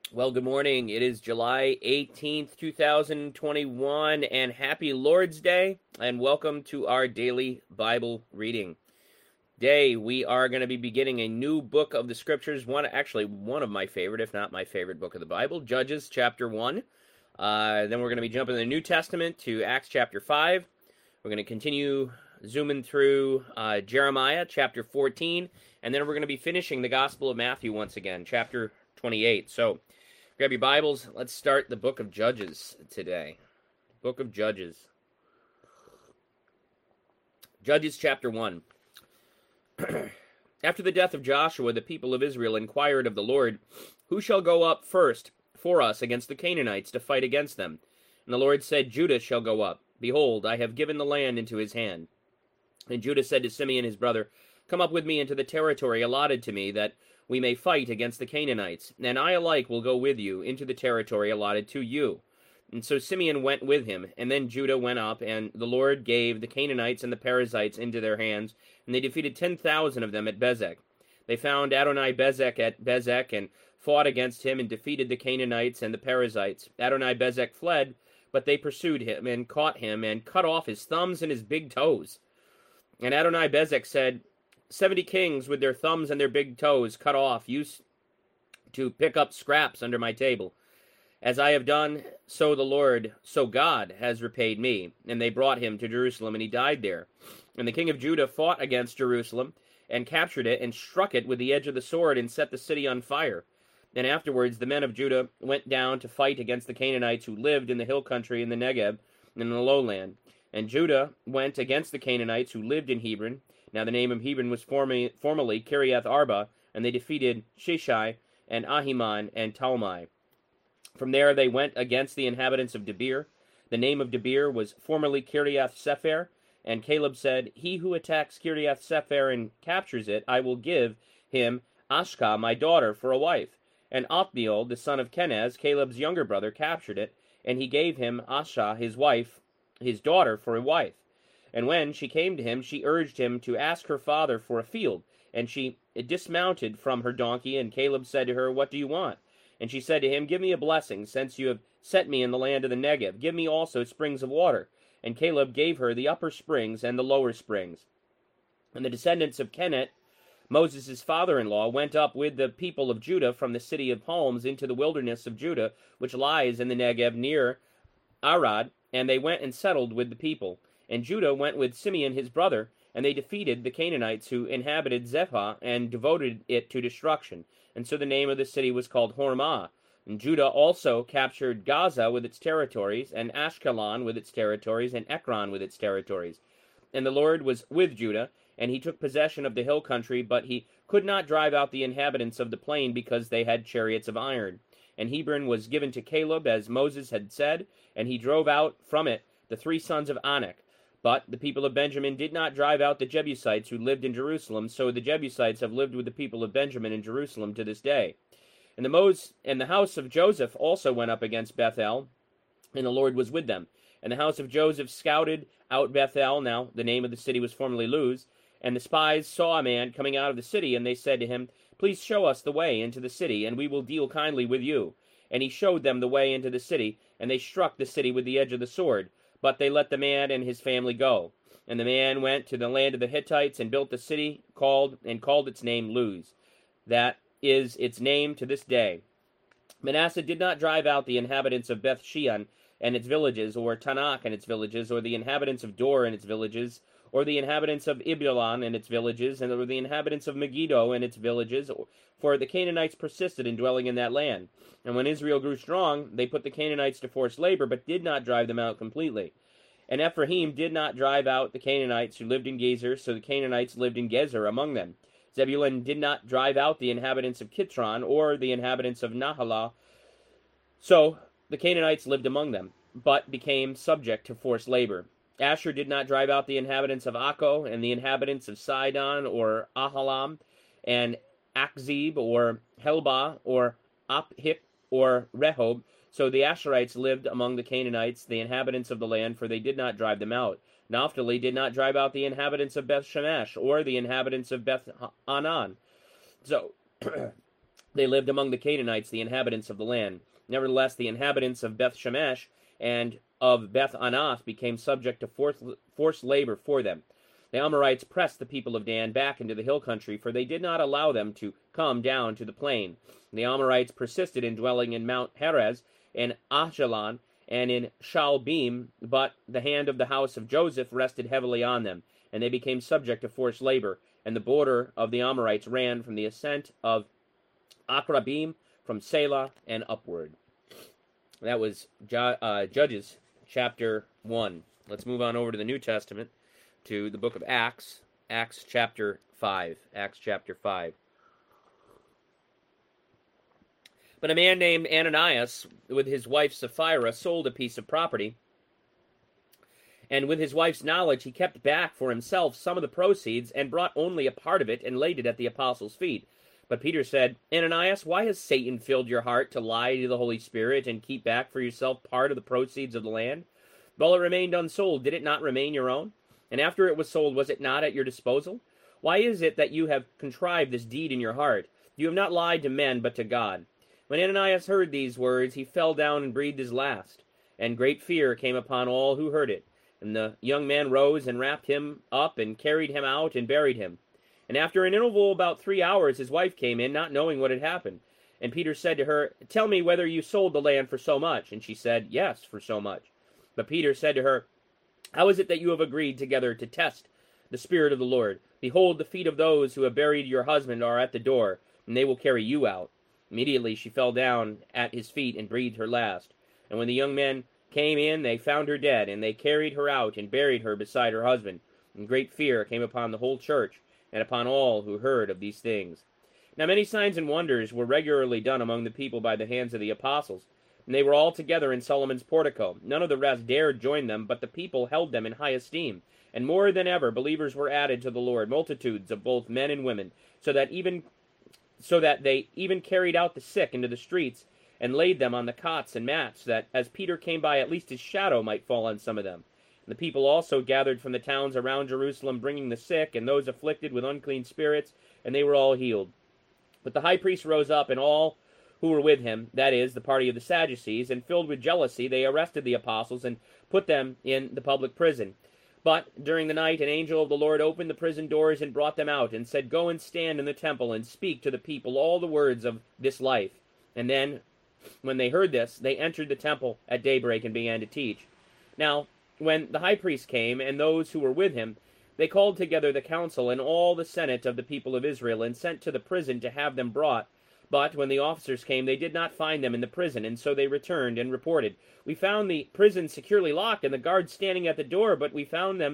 Well, good morning. It is July 18th, 2021, and happy Lord's Day, and welcome to our daily Bible reading. Today, we are going to be beginning a new book of the Scriptures, one of my favorite, if not my favorite book of the Bible, Judges chapter 1. Then we're going to be jumping in the New Testament to Acts chapter 5. We're going to continue zooming through Jeremiah chapter 14, and then we're going to be finishing the Gospel of Matthew once again, chapter 28. So, grab your Bibles. Let's start the book of Judges today. Book of Judges. Judges chapter 1. After the death of Joshua, the people of Israel inquired of the Lord, "Who shall go up first for us against the Canaanites to fight against them?" And the Lord said, "Judah shall go up. Behold, I have given the land into his hand." And Judah said to Simeon his brother, "Come up with me into the territory allotted to me, that we may fight against the Canaanites. And I alike will go with you into the territory allotted to you." And so Simeon went with him, and then Judah went up, and the Lord gave the Canaanites and the Perizzites into their hands, and they defeated 10,000 of them at Bezek. They found Adoni-Bezek at Bezek, and fought against him, and defeated the Canaanites and the Perizzites. Adoni-Bezek fled, but they pursued him, and caught him, and cut off his thumbs and his big toes. And Adoni-Bezek said, 70 kings with their thumbs and their big toes cut off used to pick up scraps under my table. As I have done, so God has repaid me. And they brought him to Jerusalem, and he died there. And the king of Judah fought against Jerusalem, and captured it, and struck it with the edge of the sword, and set the city on fire. And afterwards the men of Judah went down to fight against the Canaanites who lived in the hill country in the Negeb and in the lowland. And Judah went against the Canaanites who lived in Hebron. Now the name of Hebron was formerly Kiriath Arba, and they defeated Sheshai and Ahiman and Talmai. From there they went against the inhabitants of Debir. The name of Debir was formerly Kiriath Sepher, and Caleb said, "He who attacks Kiriath Sepher and captures it, I will give him Ashka, my daughter, for a wife." And Othniel, the son of Kenaz, Caleb's younger brother, captured it, and he gave him Asha, his daughter, for a wife. And when she came to him, she urged him to ask her father for a field. And she dismounted from her donkey, and Caleb said to her, "What do you want?" And she said to him, "Give me a blessing, since you have set me in the land of the Negeb. Give me also springs of water." And Caleb gave her the upper springs and the lower springs. And the descendants of Kenet, Moses' father-in-law, went up with the people of Judah from the city of palms into the wilderness of Judah, which lies in the Negeb near Arad, and they went and settled with the people. And Judah went with Simeon his brother, and they defeated the Canaanites who inhabited Zephah, and devoted it to destruction. And so the name of the city was called Hormah. And Judah also captured Gaza with its territories, and Ashkelon with its territories, and Ekron with its territories. And the Lord was with Judah, and he took possession of the hill country, but he could not drive out the inhabitants of the plain, because they had chariots of iron. And Hebron was given to Caleb, as Moses had said, and he drove out from it the 3 sons of Anak. But the people of Benjamin did not drive out the Jebusites who lived in Jerusalem, so the Jebusites have lived with the people of Benjamin in Jerusalem to this day. And the house of Joseph also went up against Bethel, and the Lord was with them. And the house of Joseph scouted out Bethel. Now the name of the city was formerly Luz. And the spies saw a man coming out of the city, and they said to him, "Please show us the way into the city, and we will deal kindly with you." And he showed them the way into the city, and they struck the city with the edge of the sword. But they let the man and his family go. And the man went to the land of the Hittites, and built the city, called its name Luz. That is its name to this day. Manasseh did not drive out the inhabitants of Beth Shean and its villages, or Tanakh and its villages, or the inhabitants of Dor and its villages, or the inhabitants of Ibulon and its villages, or the inhabitants of Megiddo and its villages, for the Canaanites persisted in dwelling in that land. And when Israel grew strong, they put the Canaanites to forced labor, but did not drive them out completely. And Ephraim did not drive out the Canaanites who lived in Gezer, so the Canaanites lived in Gezer among them. Zebulun did not drive out the inhabitants of Kitron, or the inhabitants of Nahalah, so the Canaanites lived among them, but became subject to forced labor. Asher did not drive out the inhabitants of Akko, and the inhabitants of Sidon, or Ahalam, and Akzib, or Helbah, or Aphik, or Rehob. So the Asherites lived among the Canaanites, the inhabitants of the land, for they did not drive them out. Naphtali did not drive out the inhabitants of Beth Shemesh, or the inhabitants of Beth Anan. So They lived among the Canaanites, the inhabitants of the land. Nevertheless, the inhabitants of Beth Shemesh and of Beth Anath became subject to forced labor for them. The Amorites pressed the people of Dan back into the hill country, for they did not allow them to come down to the plain. The Amorites persisted in dwelling in Mount Heres, in Ajalon, and in Shaalbim, but the hand of the house of Joseph rested heavily on them, and they became subject to forced labor. And the border of the Amorites ran from the ascent of Akrabim, from Selah and upward. That was Judges chapter 1. Let's move on over to the New Testament, to the book of Acts, Acts chapter 5. Acts chapter 5. But a man named Ananias, with his wife Sapphira, sold a piece of property, and with his wife's knowledge he kept back for himself some of the proceeds, and brought only a part of it, and laid it at the apostles' feet. But Peter said, Ananias, why has Satan filled your heart to lie to the Holy Spirit, and keep back for yourself part of the proceeds of the land? While it remained unsold, did it not remain your own? And after it was sold, was it not at your disposal? Why is it that you have contrived this deed in your heart? You have not lied to men, but to God. When Ananias heard these words, he fell down and breathed his last, and great fear came upon all who heard it. And the young man rose and wrapped him up and carried him out and buried him. And after an interval about 3 hours, his wife came in, not knowing what had happened. And Peter said to her, Tell me whether you sold the land for so much. And she said, Yes, for so much. But Peter said to her, How is it that you have agreed together to test the Spirit of the Lord? Behold, the feet of those who have buried your husband are at the door, and they will carry you out. Immediately she fell down at his feet and breathed her last. And when the young men came in, they found her dead, and they carried her out and buried her beside her husband. And great fear came upon the whole church, and upon all who heard of these things. Now many signs and wonders were regularly done among the people by the hands of the apostles, and they were all together in Solomon's portico. None of the rest dared join them, but the people held them in high esteem. And more than ever believers were added to the Lord, multitudes of both men and women, so that they even carried out the sick into the streets, and laid them on the cots and mats, that as Peter came by, at least his shadow might fall on some of them. And the people also gathered from the towns around Jerusalem, bringing the sick and those afflicted with unclean spirits, and they were all healed. But the high priest rose up, and all who were with him, that is, the party of the Sadducees, and filled with jealousy, they arrested the apostles, and put them in the public prison. But during the night an angel of the Lord opened the prison doors, and brought them out, and said, Go and stand in the temple, and speak to the people all the words of this life. And then, when they heard this, they entered the temple at daybreak, and began to teach. Now, when the high priest came, and those who were with him, they called together the council and all the senate of the people of Israel, and sent to the prison to have them brought. But when the officers came, they did not find them in the prison, and so they returned and reported, We found the prison securely locked, and the guards standing at the door, but we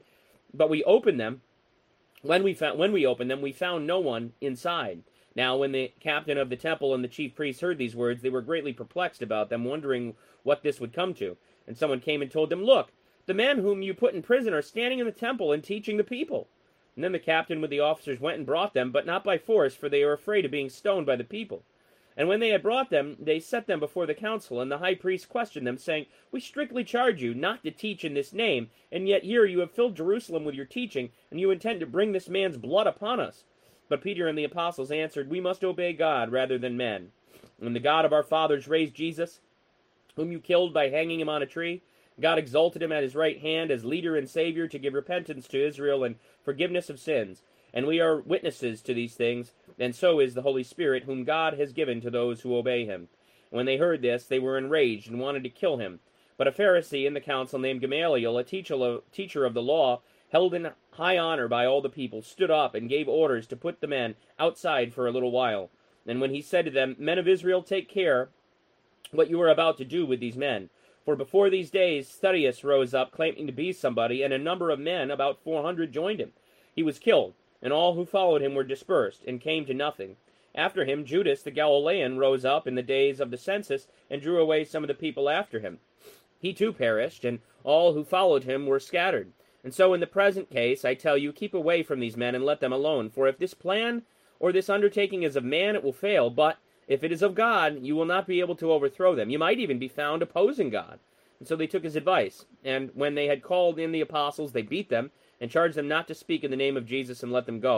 opened them. When we opened them, we found no one inside. Now when the captain of the temple and the chief priests heard these words, they were greatly perplexed about them, wondering what this would come to. And someone came and told them, Look, the men whom you put in prison are standing in the temple and teaching the people. And then the captain with the officers went and brought them, but not by force, for they were afraid of being stoned by the people. And when they had brought them, they set them before the council, and the high priest questioned them, saying, We strictly charge you not to teach in this name, and yet here you have filled Jerusalem with your teaching, and you intend to bring this man's blood upon us. But Peter and the apostles answered, We must obey God rather than men. When the God of our fathers raised Jesus, whom you killed by hanging him on a tree, God exalted him at his right hand as leader and savior to give repentance to Israel and forgiveness of sins. And we are witnesses to these things, and so is the Holy Spirit, whom God has given to those who obey him. When they heard this, they were enraged and wanted to kill him. But a Pharisee in the council named Gamaliel, a teacher of the law, held in high honor by all the people, stood up and gave orders to put the men outside for a little while. And when he said to them, Men of Israel, take care what you are about to do with these men. For before these days Thaddeus rose up, claiming to be somebody, and a number of men, about 400, joined him. He was killed, and all who followed him were dispersed, and came to nothing. After him, Judas the Galilean rose up in the days of the census, and drew away some of the people after him. He too perished, and all who followed him were scattered. And so in the present case, I tell you, keep away from these men, and let them alone. For if this plan or this undertaking is of man, it will fail, but if it is of God, you will not be able to overthrow them. You might even be found opposing God. And so they took his advice. And when they had called in the apostles, they beat them, and charged them not to speak in the name of Jesus, and let them go.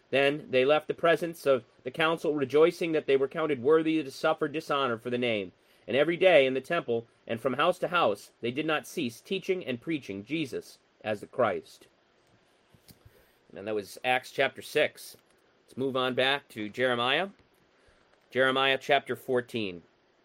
Then they left the presence of the council, rejoicing that they were counted worthy to suffer dishonor for the name. And every day in the temple and from house to house they did not cease teaching and preaching Jesus as the Christ. And that was Acts chapter 6. Let's move on back to Jeremiah. Jeremiah chapter 14.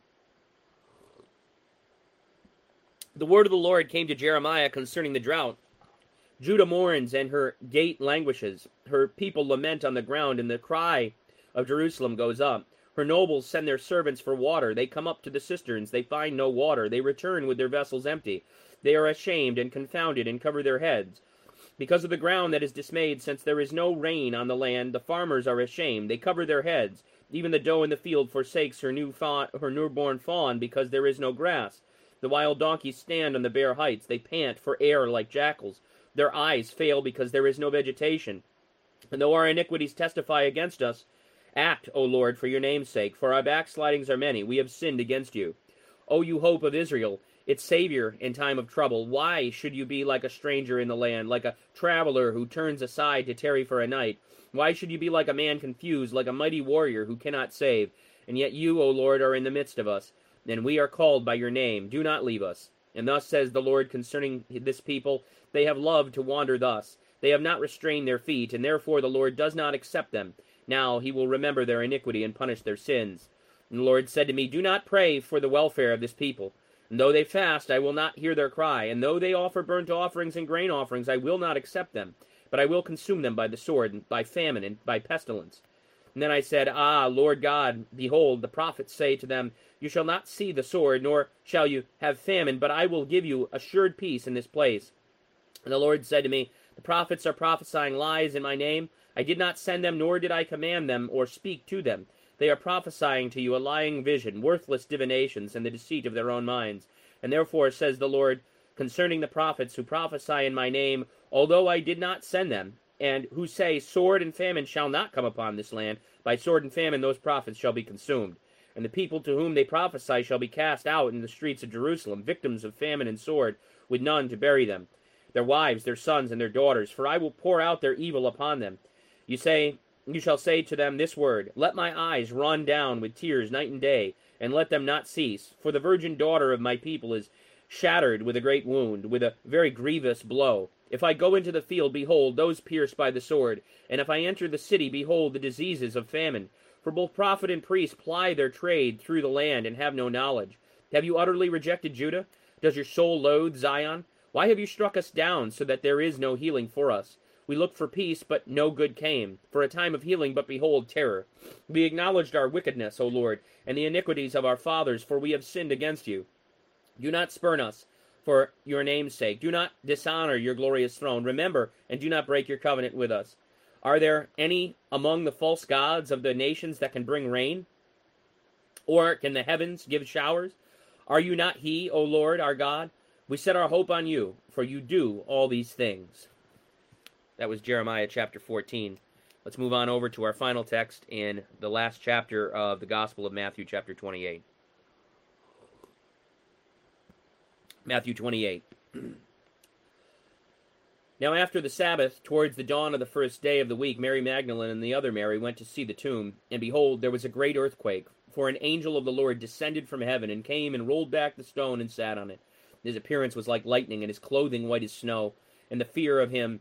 The word of the Lord came to Jeremiah concerning the drought. Judah mourns, and her gate languishes. Her people lament on the ground, and the cry of Jerusalem goes up. Her nobles send their servants for water. They come up to the cisterns. They find no water. They return with their vessels empty. They are ashamed and confounded, and cover their heads. Because of the ground that is dismayed, since there is no rain on the land, the farmers are ashamed. They cover their heads. Even the doe in the field forsakes her newborn fawn, because there is no grass. The wild donkeys stand on the bare heights. They pant for air like jackals. Their eyes fail because there is no vegetation. And though our iniquities testify against us, act, O Lord, for your name's sake, for our backslidings are many. We have sinned against you. O you hope of Israel, its Savior in time of trouble, why should you be like a stranger in the land, like a traveler who turns aside to tarry for a night? Why should you be like a man confused, like a mighty warrior who cannot save? And yet you, O Lord, are in the midst of us, and we are called by your name. Do not leave us. And thus says the Lord concerning this people, they have loved to wander thus. They have not restrained their feet, and therefore the Lord does not accept them. Now he will remember their iniquity and punish their sins. And the Lord said to me, do not pray for the welfare of this people. And though they fast, I will not hear their cry. And though they offer burnt offerings and grain offerings, I will not accept them. But I will consume them by the sword, and by famine, and by pestilence. And then I said, Ah, Lord God, behold, the prophets say to them, you shall not see the sword, nor shall you have famine, but I will give you assured peace in this place. And the Lord said to me, the prophets are prophesying lies in my name. I did not send them, nor did I command them, or speak to them. They are prophesying to you a lying vision, worthless divinations, and the deceit of their own minds. And therefore says the Lord, concerning the prophets who prophesy in my name, although I did not send them, and who say, sword and famine shall not come upon this land, by sword and famine those prophets shall be consumed. And the people to whom they prophesy shall be cast out in the streets of Jerusalem, victims of famine and sword, with none to bury them, their wives, their sons, and their daughters, for I will pour out their evil upon them. You shall say to them this word, let my eyes run down with tears night and day, and let them not cease. For the virgin daughter of my people is shattered with a great wound, with a very grievous blow. If I go into the field, behold, those pierced by the sword. And if I enter the city, behold, the diseases of famine. For both prophet and priest ply their trade through the land, and have no knowledge. Have you utterly rejected Judah? Does your soul loathe Zion? Why have you struck us down, so that there is no healing for us? We looked for peace, but no good came. For a time of healing, but behold, terror. We acknowledged our wickedness, O Lord, and the iniquities of our fathers, for we have sinned against you. Do not spurn us for your name's sake. Do not dishonor your glorious throne. Remember, and do not break your covenant with us. Are there any among the false gods of the nations that can bring rain? Or can the heavens give showers? Are you not he, O Lord, our God? We set our hope on you, for you do all these things. That was Jeremiah chapter 14. Let's move on over to our final text in the last chapter of the Gospel of Matthew, chapter 28. Matthew 28. Now after the Sabbath, towards the dawn of the first day of the week, Mary Magdalene and the other Mary went to see the tomb. And behold, there was a great earthquake, for an angel of the Lord descended from heaven, and came and rolled back the stone and sat on it. His appearance was like lightning, and his clothing white as snow. And for fear of him,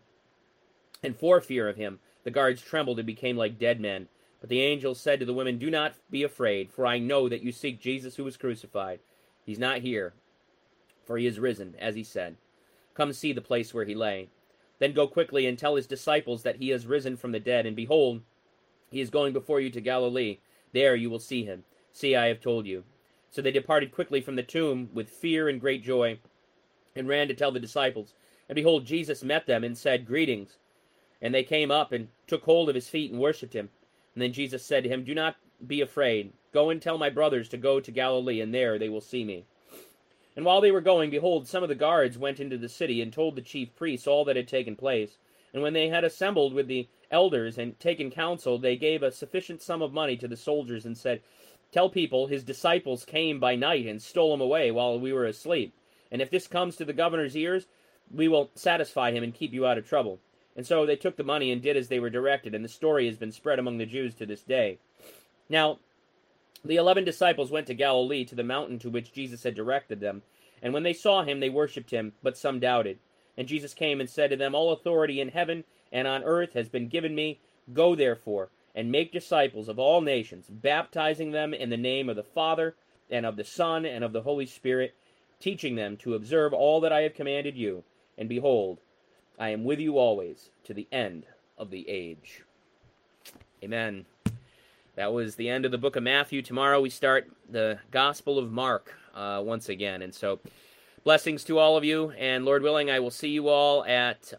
the guards trembled and became like dead men. But the angel said to the women, do not be afraid, for I know that you seek Jesus who was crucified. He's not here, for he is risen, as he said. Come see the place where he lay. Then go quickly and tell his disciples that he has risen from the dead, and behold, he is going before you to Galilee. There you will see him. See, I have told you. So they departed quickly from the tomb with fear and great joy, and ran to tell the disciples. And behold, Jesus met them and said, Greetings. And they came up and took hold of his feet and worshipped him. And then Jesus said to him, Do not be afraid. Go and tell my brothers to go to Galilee, and there they will see me. And while they were going, behold, some of the guards went into the city and told the chief priests all that had taken place. And when they had assembled with the elders and taken counsel, they gave a sufficient sum of money to the soldiers and said, Tell people his disciples came by night and stole him away while we were asleep. And if this comes to the governor's ears, we will satisfy him and keep you out of trouble. And so they took the money and did as they were directed, and the story has been spread among the Jews to this day. Now, the 11 disciples went to Galilee, to the mountain to which Jesus had directed them. And when they saw him, they worshipped him, but some doubted. And Jesus came and said to them, All authority in heaven and on earth has been given me. Go therefore, and make disciples of all nations, baptizing them in the name of the Father, and of the Son, and of the Holy Spirit, teaching them to observe all that I have commanded you. And behold, I am with you always, to the end of the age. Amen. That was the end of the book of Matthew. Tomorrow we start the Gospel of Mark once again. And so, blessings to all of you. And Lord willing, I will see you all at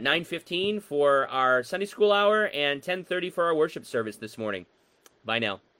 9:15 for our Sunday school hour and 10:30 for our worship service this morning. Bye now.